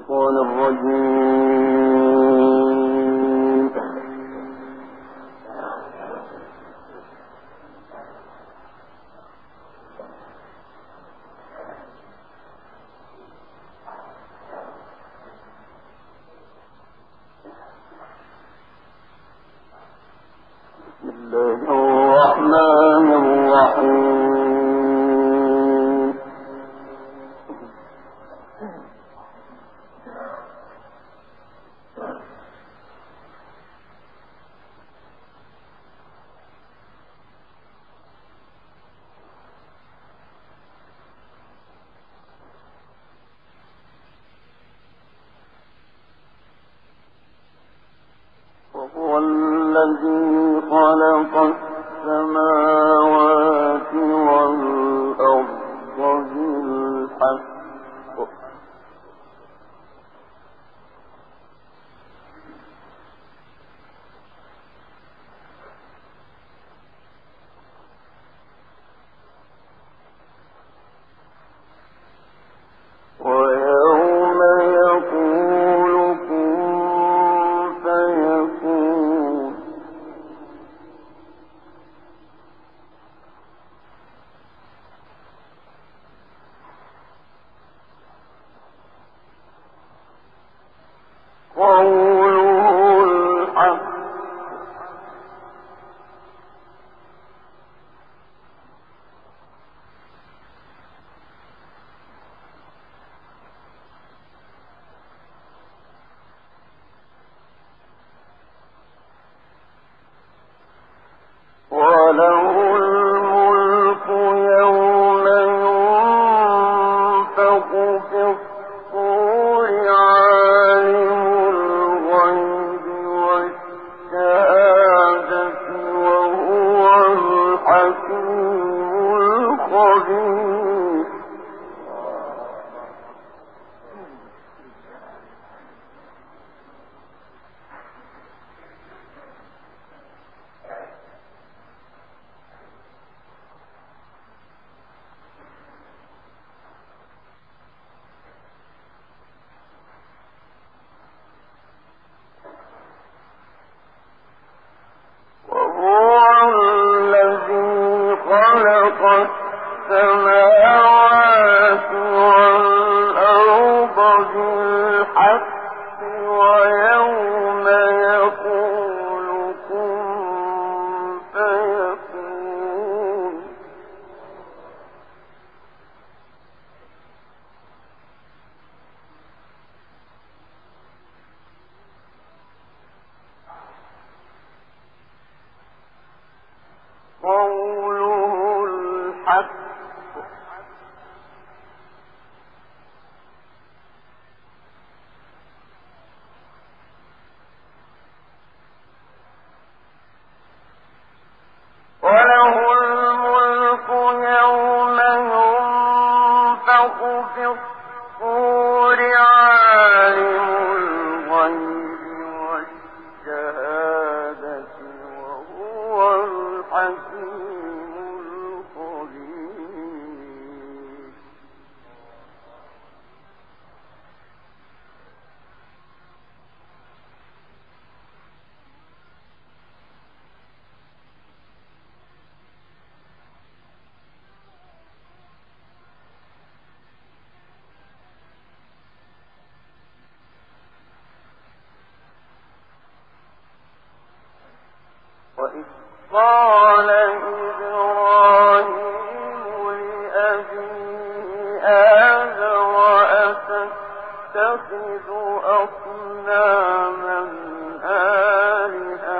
الشيطان الرجيم. بسم الله الرحمن الرحيم. وهو الذي خلق السماوات والأرض بالحق ويوم يقول كن فيكون قوله الحق وله الملك يوم ينفخ في الصور عالم الغيب والشهادة وهو الحكيم الخبير. وهو الذي خلق السماوات والأرض بالحق ويوم يقول كن فيكون قوله الحق وله الملك يوم ينفخ في الصور عالم الغيب والشهادة وهو الحكيم الخبير. وإذ قال إبراهيم لأبيه آزر أتتخذ أصناما آلهة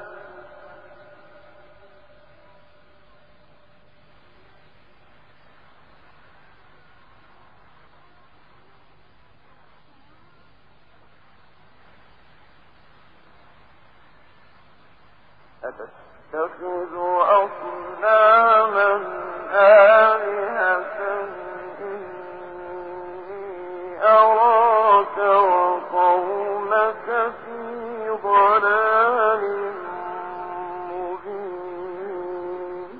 أتتخذ أصناما آلهة إني أراك وقومك في ضلال مبين.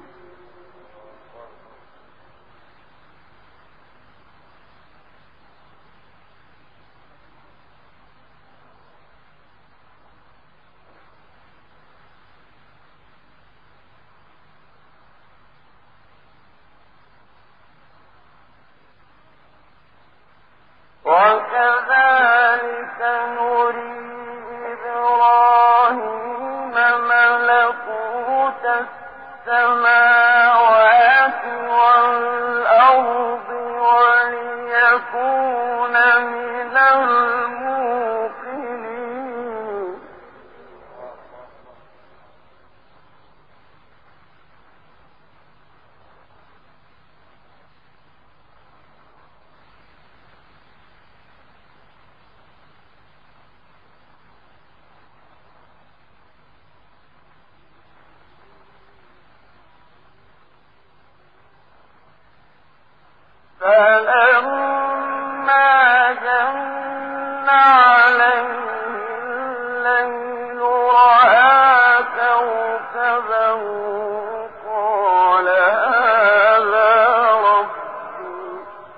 السماوات والأرض وليكون من الموقنين فلما جن عليه الليل رأى كوكبا قال هذا ربي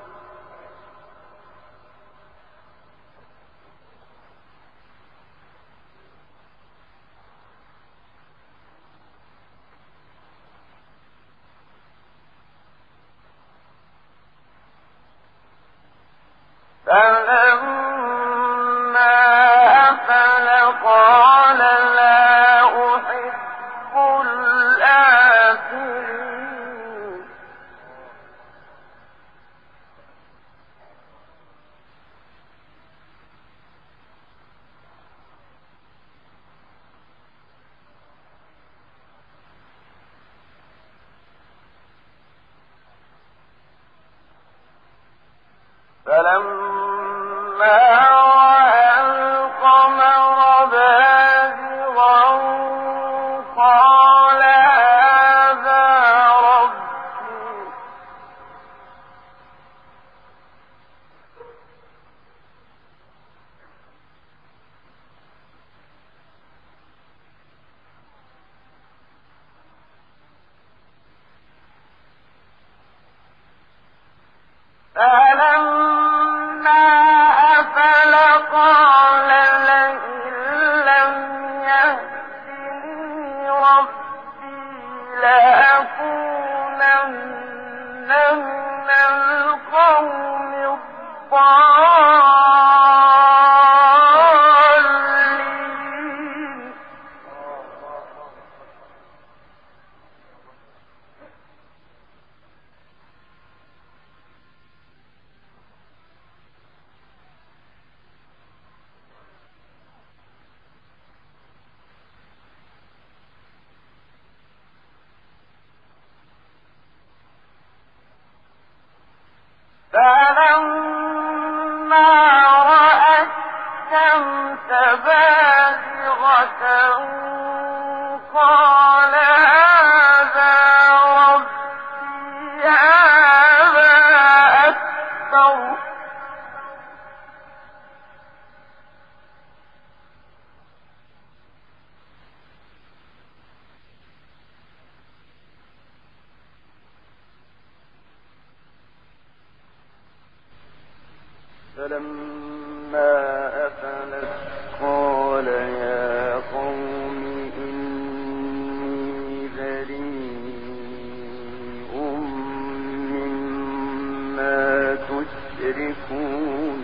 فلما أفل قال لا أحب الآفلين فلما رأى القمر بازغا قال هذا ربي فلما أفل قال لئن لم يهدني ربي لأكونن من القوم الضالين فلما رأى الشمس بازغة قال هذا ربي هذا أكبر فلما أفلت قال يا قوم إني بريء مما تشركون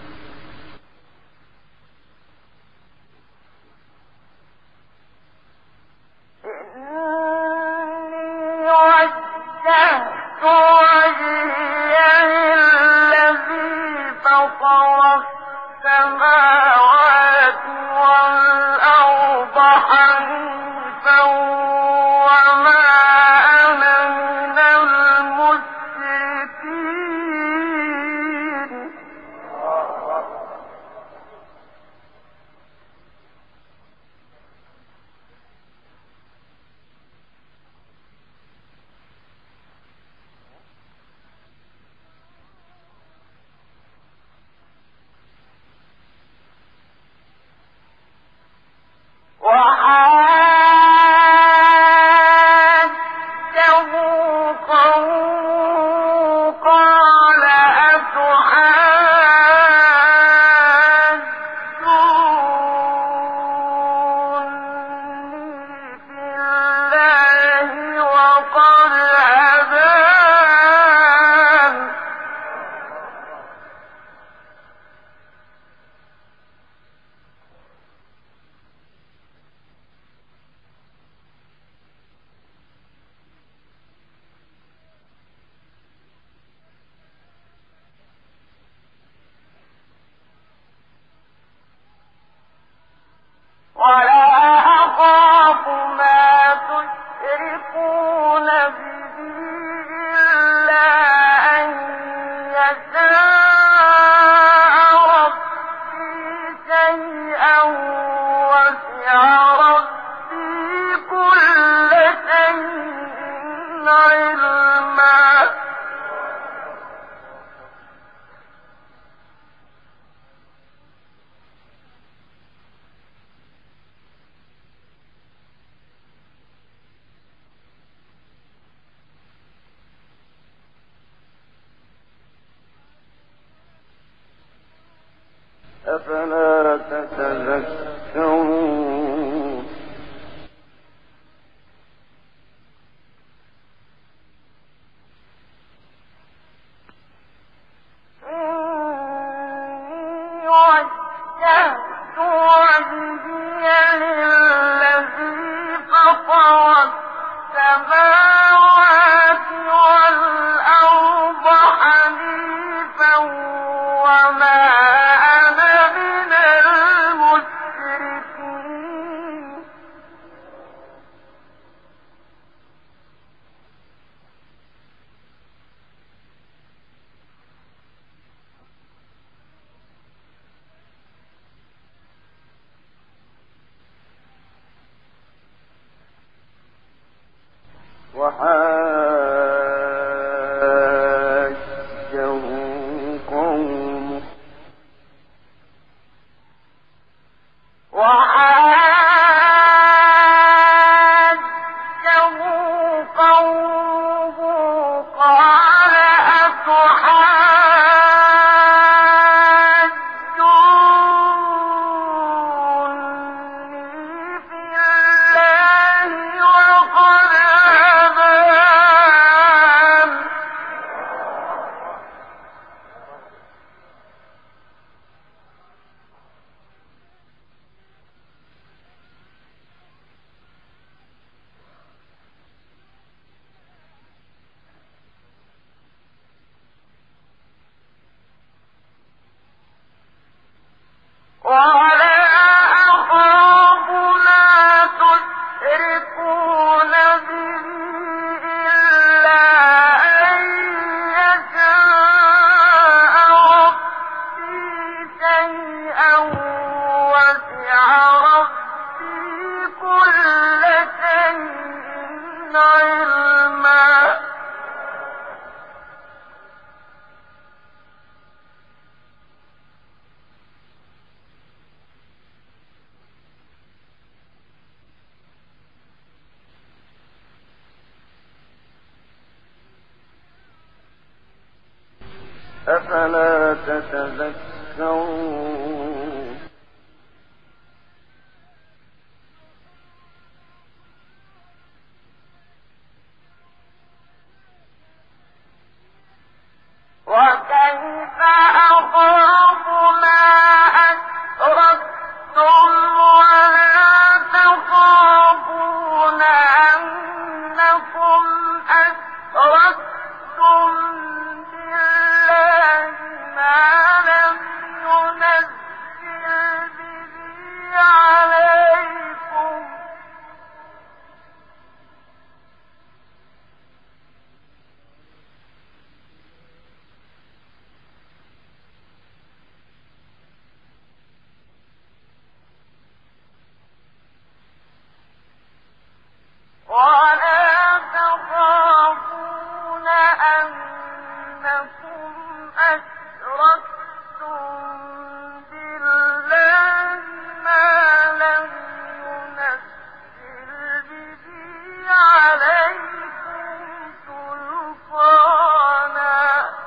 إني وجهت وجهي للذي فطر السماوات والأرض حنيفا وما أنا من المشركين أفلا تتذكرون وجهت وجهي للذي فطر السماوات والأرض حنيفا وما أنا من المشركين وحاجه قومه قال أتحاجوني في الله وقد هدان ولا أخاف ما تشركون به إلا أن يشاء ربي شيئا وسع ربي كل شيء علما أفلا تتذكرون وكيف أخاف ما أشركتم ولا تخافون أنكم أشركتم بالله ما لم ينزل به عليكم ولا تخافون أنكم أشركتم بالله ما لم ينزل به عليكم سلطانا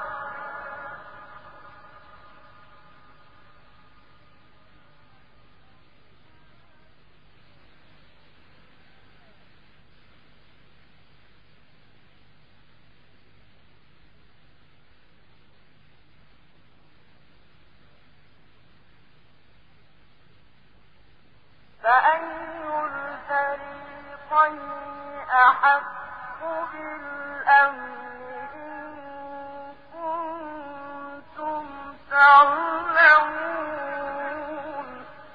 فأي الفريقين أحق بالأمن إن كنتم تعلمون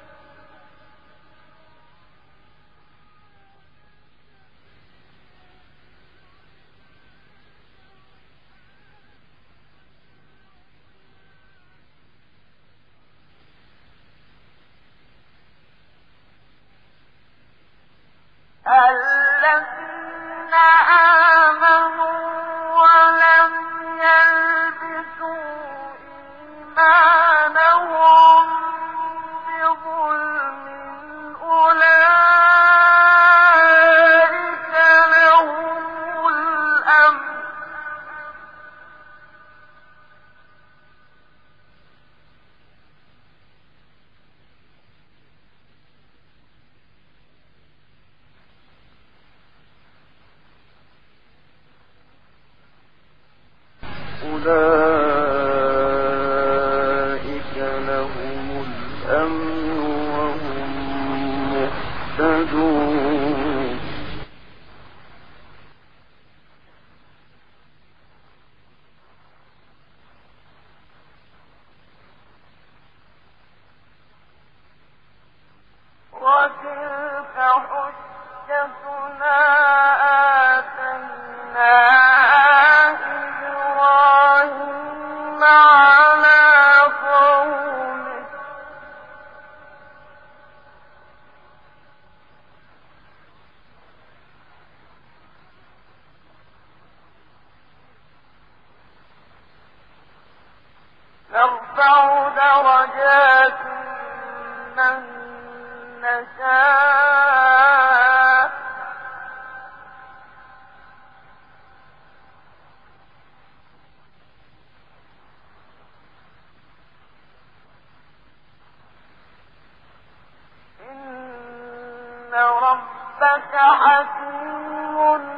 الذين آمنوا ولم يلبسوا إيمانهم الأمن وهم مهتدون وتلك حجتنا آتيناها إبراهيم على قومه نرفع درجات من نشاء إن ربك حكيم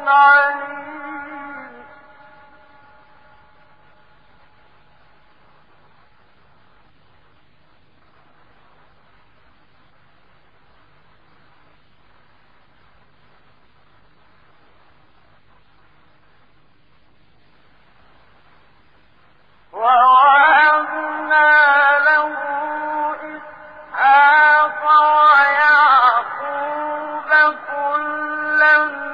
عليم ووهبنا له إسحاق ويعقوب كلا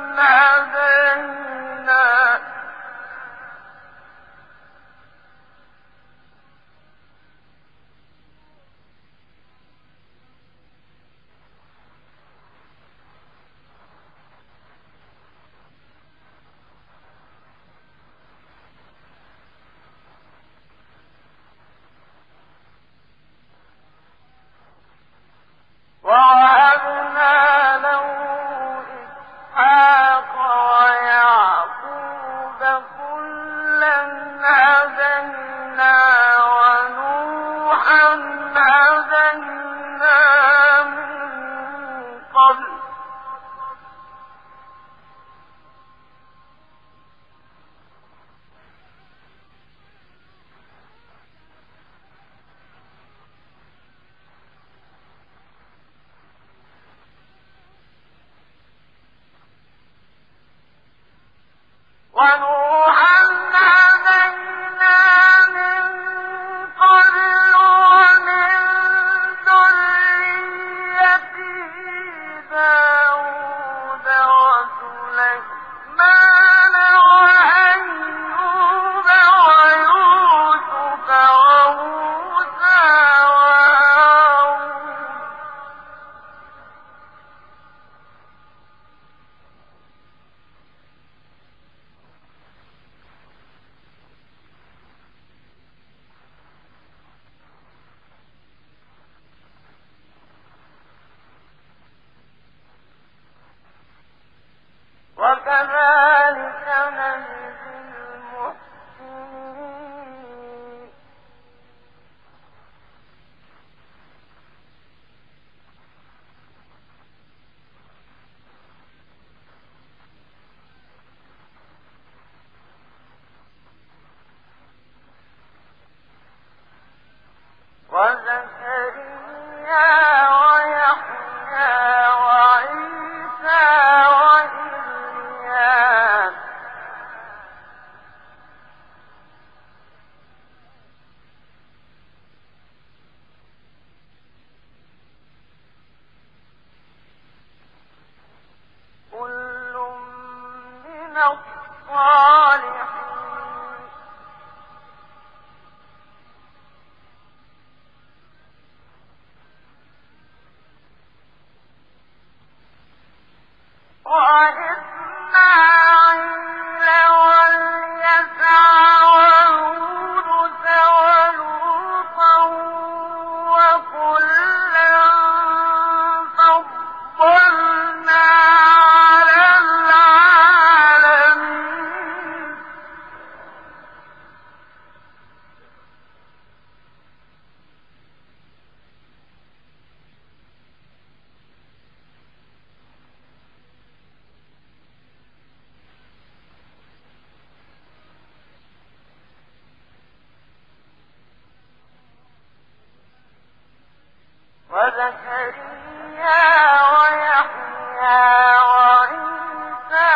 وزكريا ويحيى وعيسى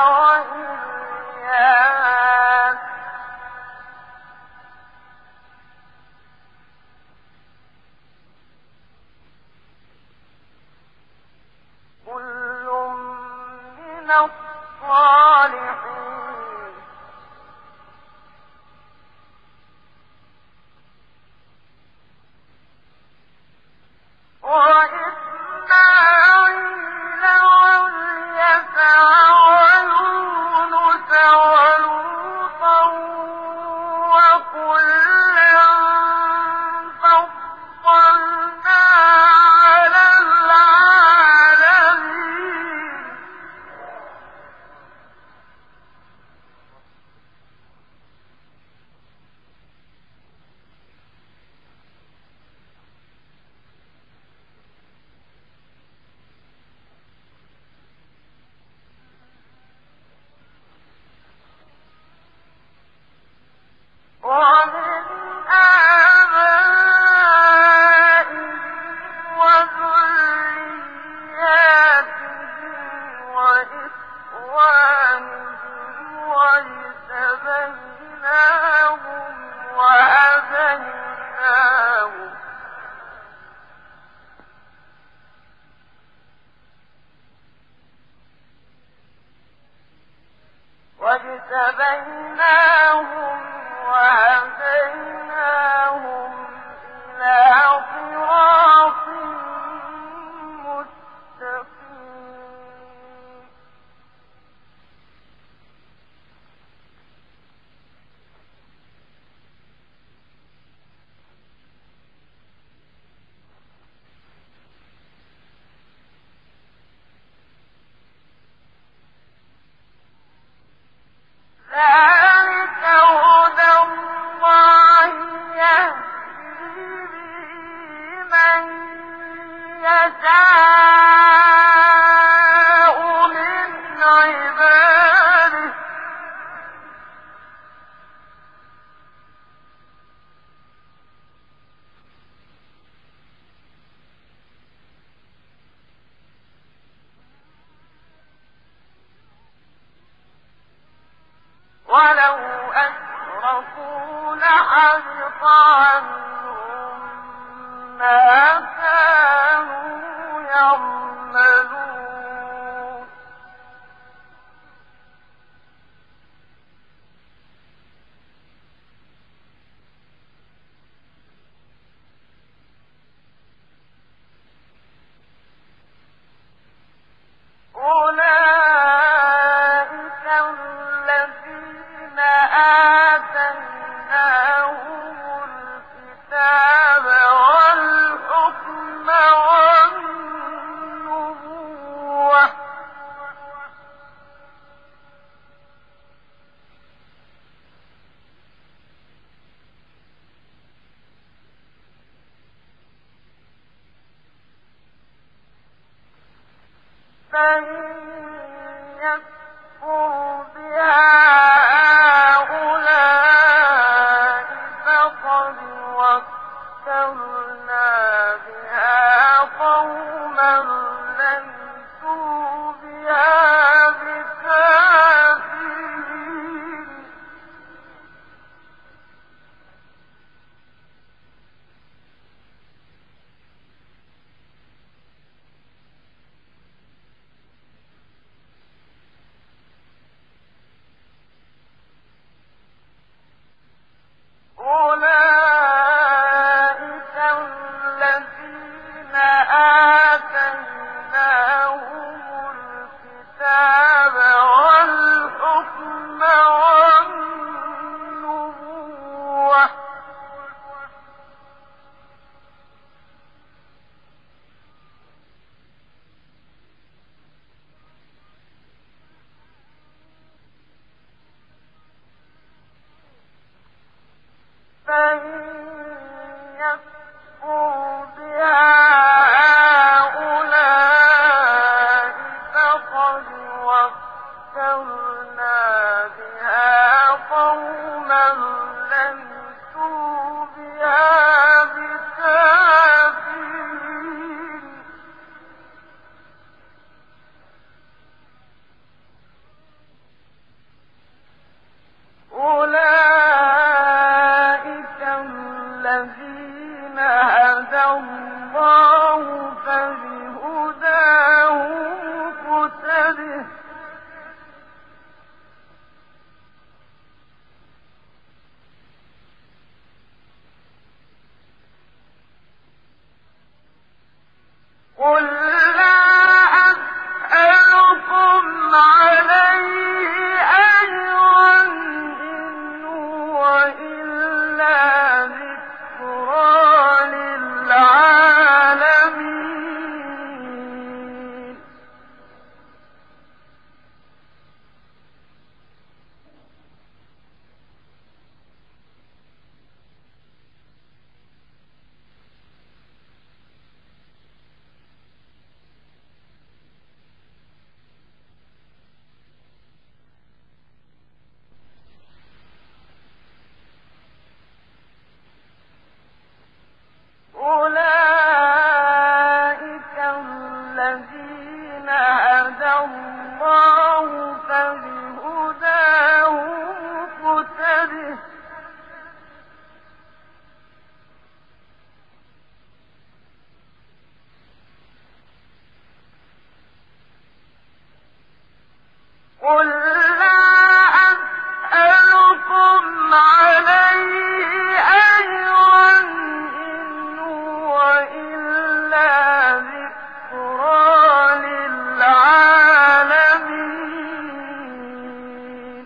وإلياس كل من الصالحين وإسماعيل واليسع ويونس ولوطا وكلا فضلنا على العالمين ومن آبائهم وذرياتهم وإخوانهم واجتبيناهم وهديناهم إلى صراط مستقيم ذلك هدى الله يهدي به من يشاء من عباده ولو أشركوا لحبط عنهم ما كانوا يعملون أولئك الذين آتيناهم الكتاب والحكم والنبوة فإن يكفر بها هؤلاء فقد وكلنا بها قوما ليسوا بها بكافرين أولئك هدى الله فبهداه مقتده قل لا أسألكم عليه أجرا إن هو إلا ذكرى للعالمين أولئك الذين هدى الله فبهداه مقتده قل لا أسألكم عليه أجرا إن هو إلا ذكرى للعالمين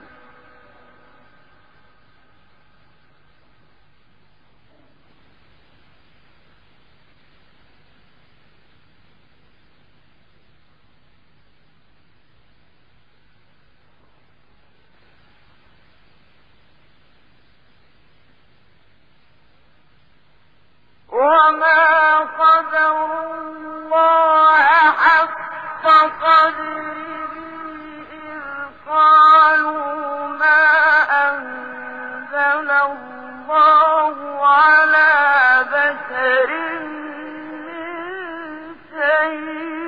وما قدروا الله حق قدره إذ قالوا ما أنزل الله على بشر من شيء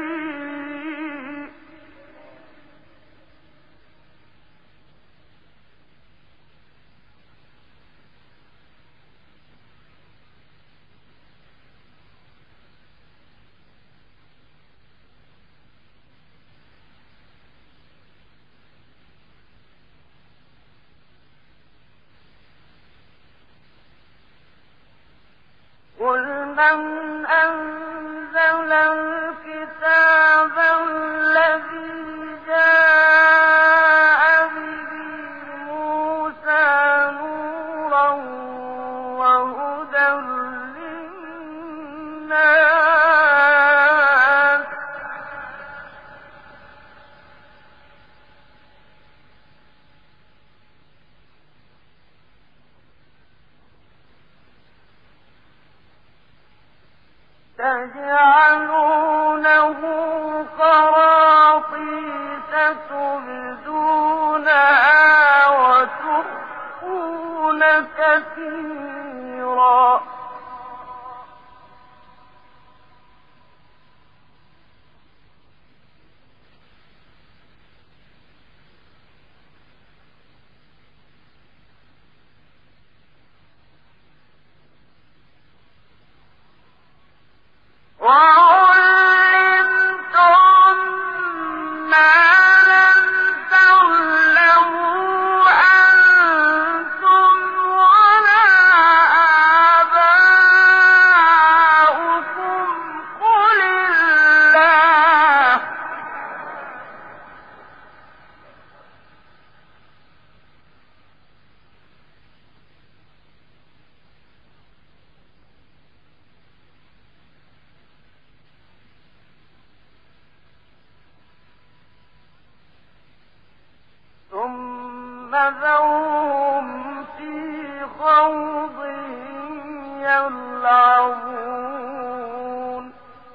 قل من أنزل الكتاب الذي جاء به موسى نورا وهدى للناس تجعلونه قراطيس تبدونها وتخفون كثيرا وعلمتم ما لم تعلموا أنتم ولا آباؤكم قل الله ثم ذرهم في خوضهم يلعبون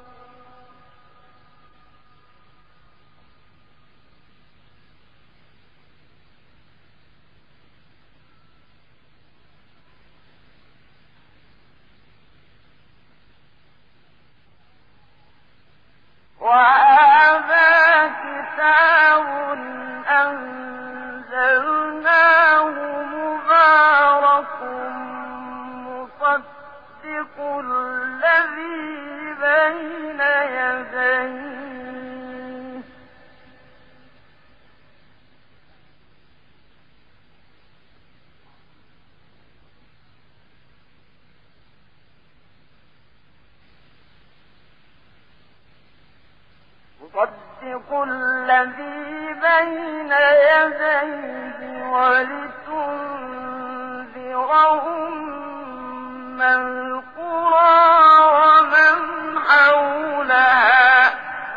وهذا كتاب أنزلناه مبارك مصدق الذي بين يديه ولتنذر أم القرى ومن حولها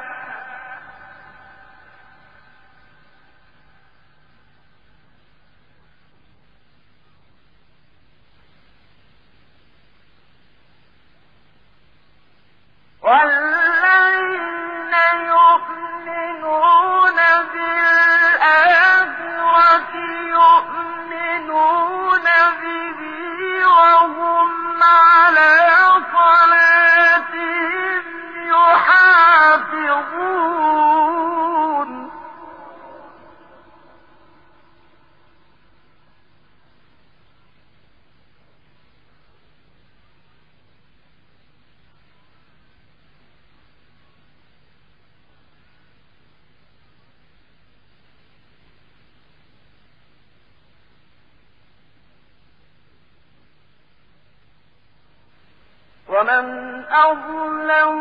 والذين يؤمنون بالآخرة يؤمنون به وهم على صلاتهم يحافظون ومن أظلم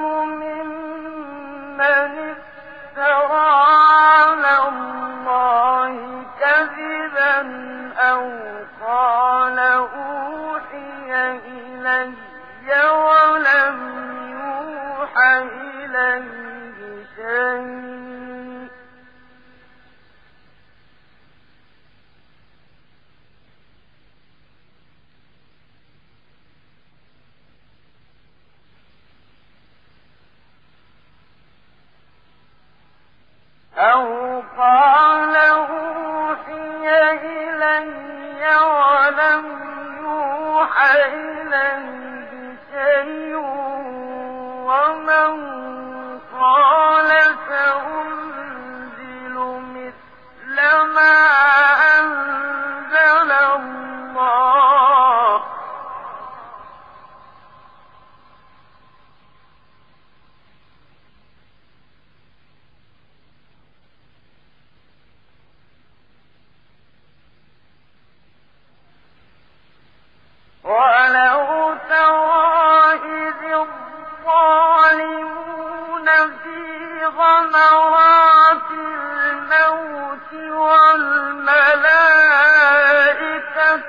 ممن افترى على الله كذبا أو قال أوحي إلي ولم يوحى إليه شيء أو قال أوحي إلي ولم يوحى إليه شيء ومن قال سأنزل مثل ما أنزل الله ولو ترى إذ الظالمون في غمرات الموت والملائكة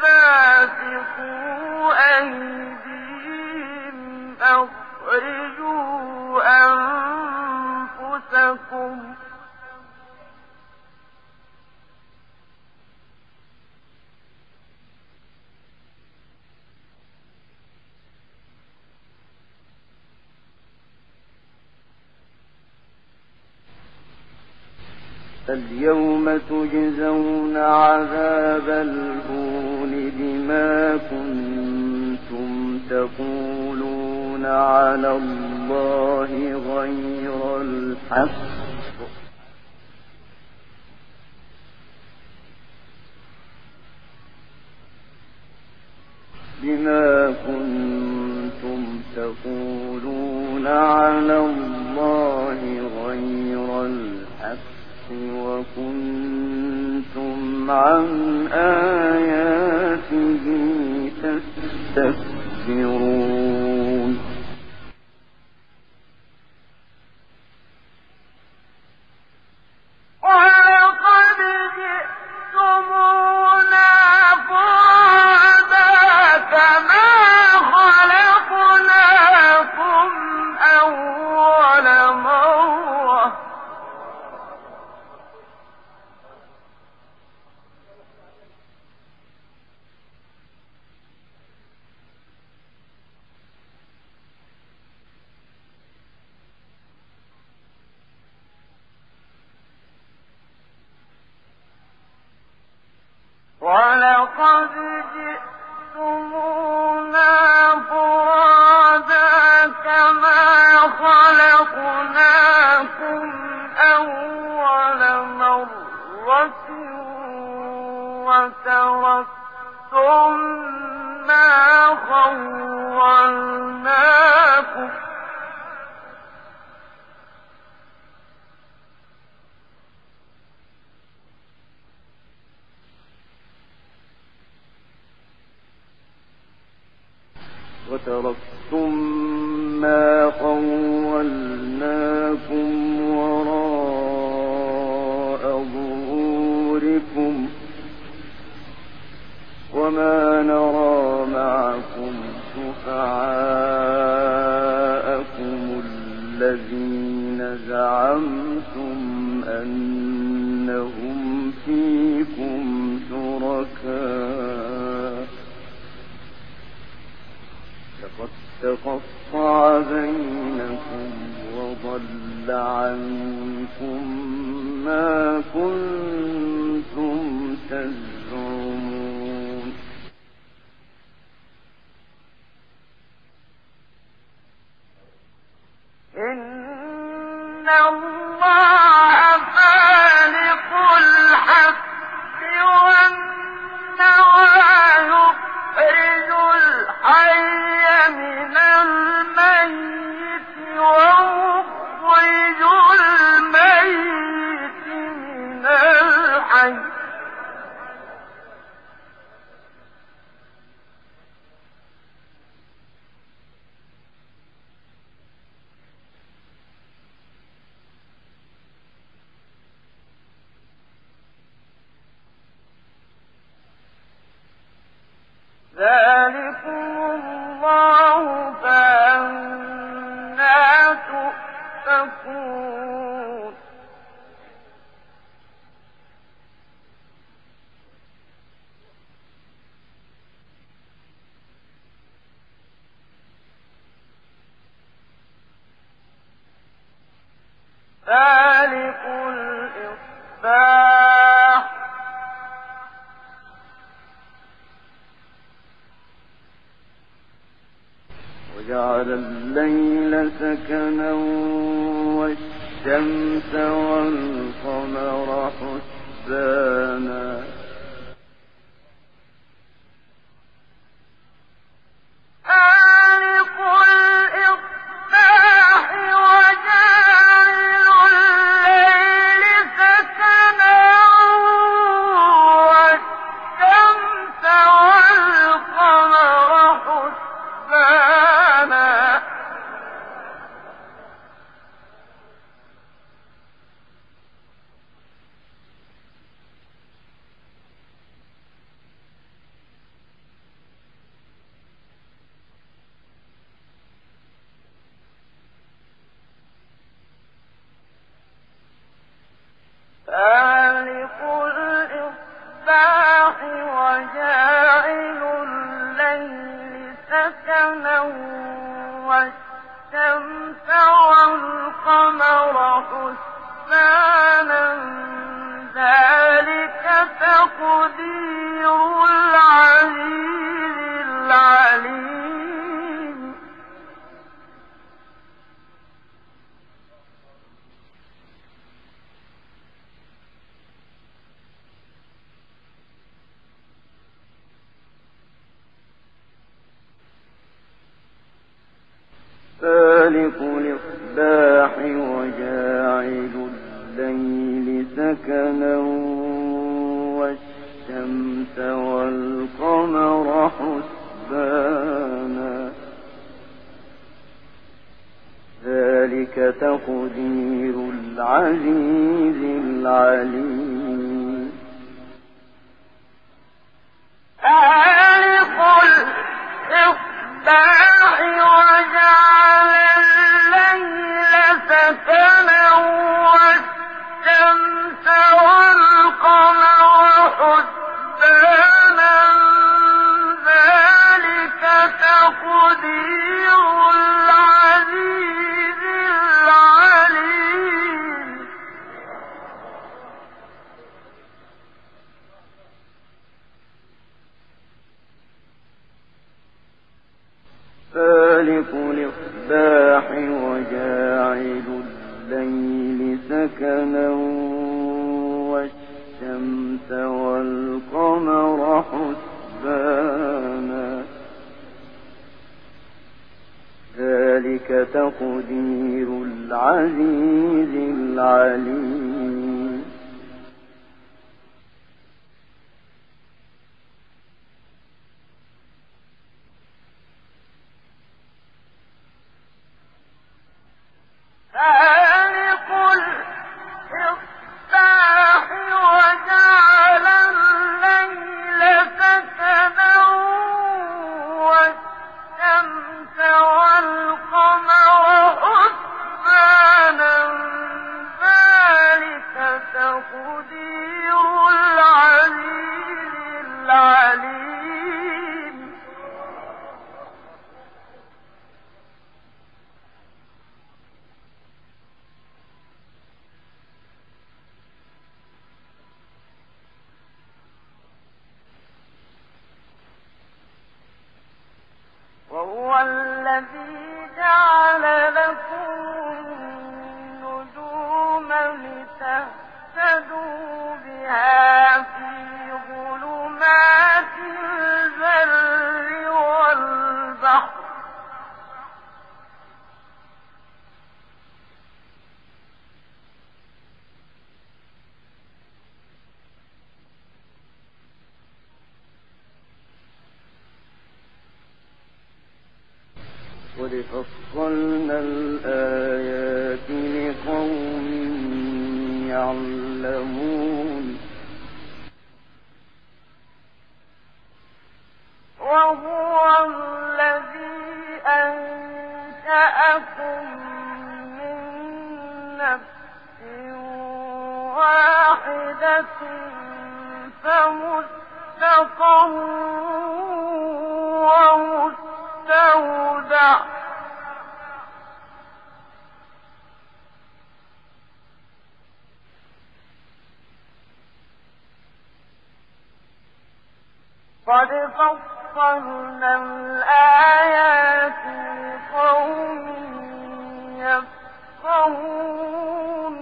باسطوا أيديهم أخرجوا أنفسكم اليوم تجزون عذاب الهون بما كنتم تقولون على الله غير الحق بما كنتم تقولون على الله غير الحق وكنتم عن آياته تستكبرون ولقد جئتمونا فرادا كما خلقناكم أول مرة ولقد جئتمونا فرادا كما خلقناكم أول مرة وتركتم ما خولناكم وتركتم ما خولناكم وراء ظهوركم وما نرى معكم شفعاءكم الذين زعمتم أنهم فيكم شركاء لقد تقطع بينكم وضل عنكم ما كنتم تزعمون إن الله فالق الحب والنوى يخرج الحي من الميت ومخرج الميت من الحي ذلكم الله فأنى تؤفكون فالق الإصباح وجعل الليل سكنا والشمس والقمر حسبانا فالق الإصباح وجاعل الليل سكنا والشمس والقمر حسبانا فالق الإصباح وجاعل الليل سكنا والشمس والقمر حسبانا ذلك تقدير العزيز العليم فالق الإصباح وجاعل الليل سكنا والشمس والقمر حسبانا ذلك تقدير العزيز العليم فالق الإصباح وجعل الليل سكنا والشمس والقمر حسبانا ذلك تقدير العزيز العليم فالق الإصباح وجاعل الليل سكنا والشمس والقمر حسبانا ذلك تقدير العزيز العليم والقمر حسبانا ذلك تقدير العزيز العليم وهو الذي جعل لكم النجوم لتهتدوا بها في ظلمات البر والبحر قد فصلنا الآيات لقوم يعلمون وهو الذي أنشأكم من نفس واحدة فمستقر ومستودع قد فصلنا الآيات لقوم يفقهون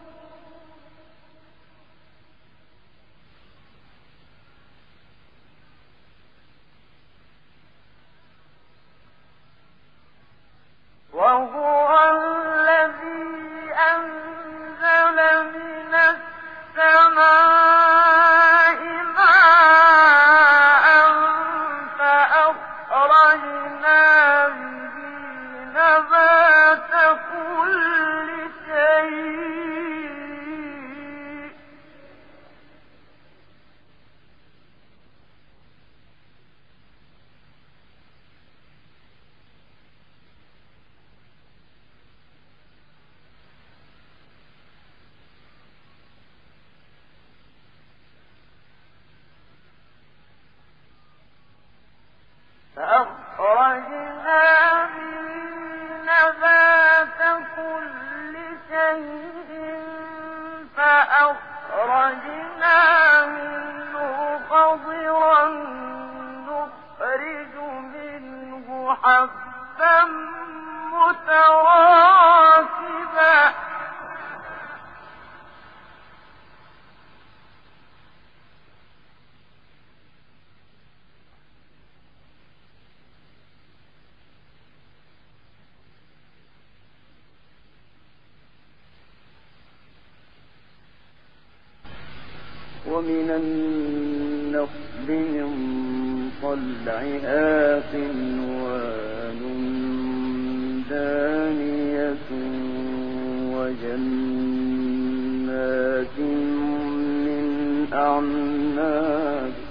وهو الذي أنزل من السماء ماء فأخرجنا به نبات كل شيء فأخرجنا به نبات كل شيء فأخرجنا منه خضرا نخرج منه حبا متراكبا ومن النخل من طلعها قنوان دانية وجنات من أعناب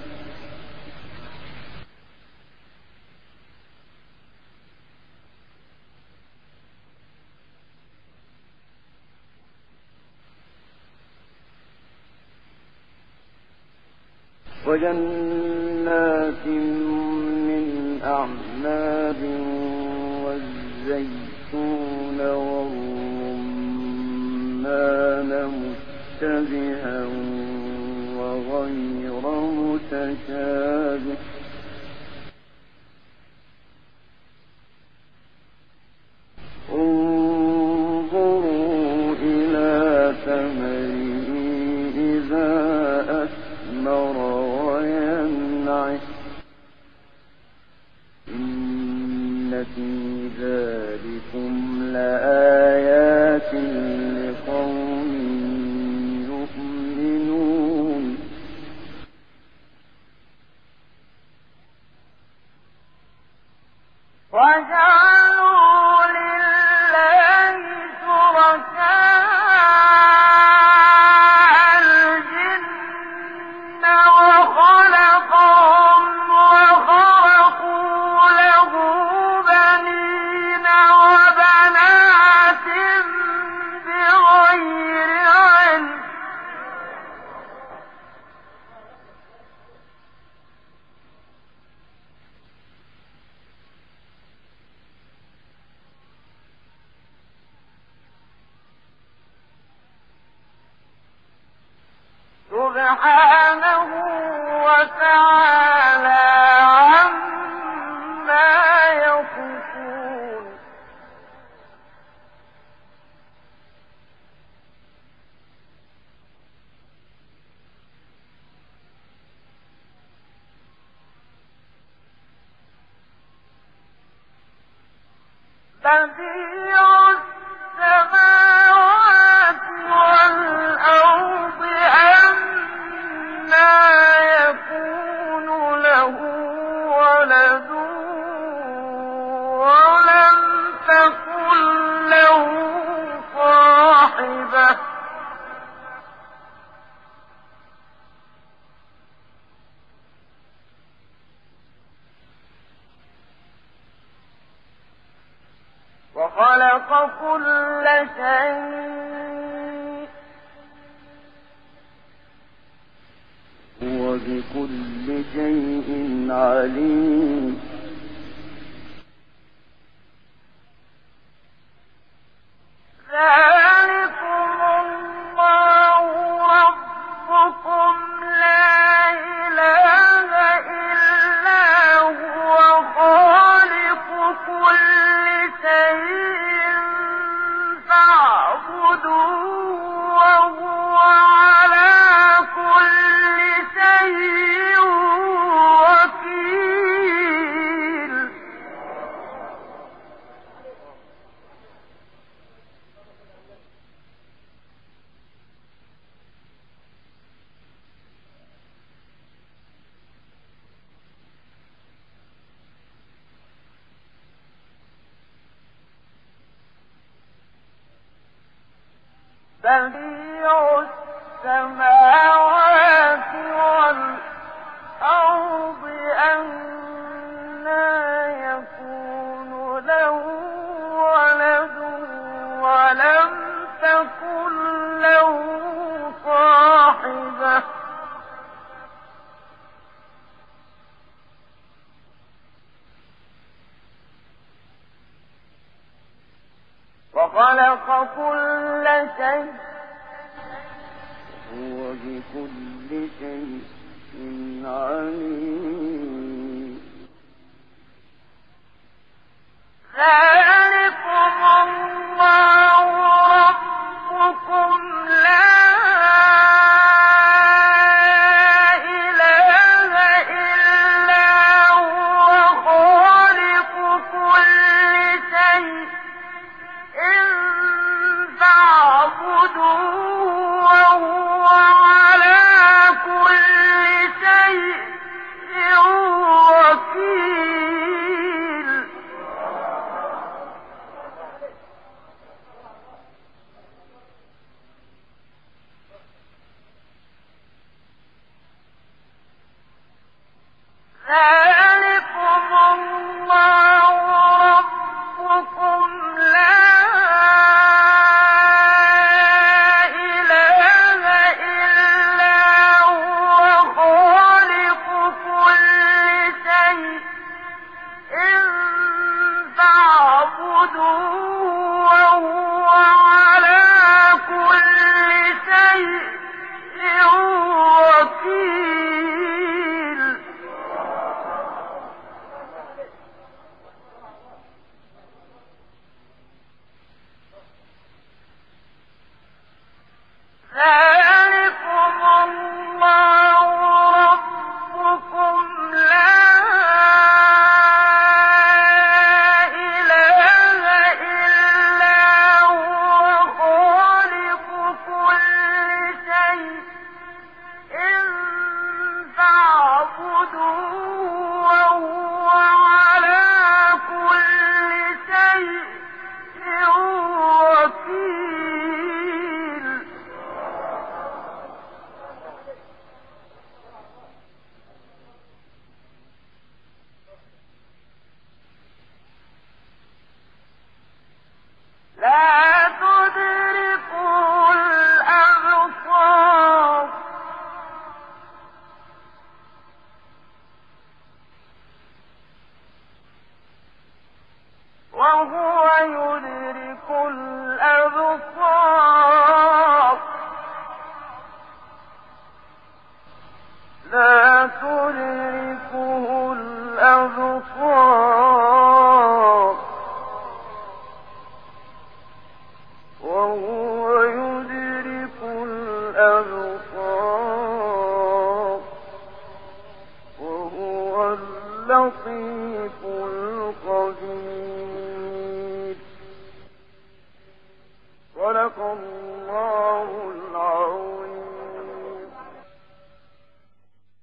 والزيتون والرمان مشتبها وغير متشابه انظروا إلى ثمره إذا أثمر وينعه إن في ذلكم لآيات لقوم يؤمنون وجعلوا لله شركاء الجن وخلقهم وخرقوا له بنين بديع السماوات والأرض أنى يكون له ولد ولم تكن له صاحبة وخلق كل شيء هو بكل شيء عليم ذلكم الله ربكم لا إله إلا هو خالق كل شيء فاعبدوه وهو على كل شيء وكيل بديع السماوات والأرض أنى يكون له ولد ولم تكن له صاحبة وخلق كل شيء هو بكل شيء عليم ذلكم الله ربكم لا إله إلا هو خالق كل شيء فاعبدوه وهو على كل شيء وكيل ذلكم الله ربكم لا إله إلا هو خالق كل شيء فاعبدوه وهو على كل شيء وكيل ذلكم الله ربكم لا إله إلا هو خالق كل شيء فاعبدوه وهو على كل شيء وكيل لا تدركه الأبصار وهو يدرك الأبصار لا تدركه الأبصار وهو يدرك الأبصار وهو اللطيف الخبير صدق الله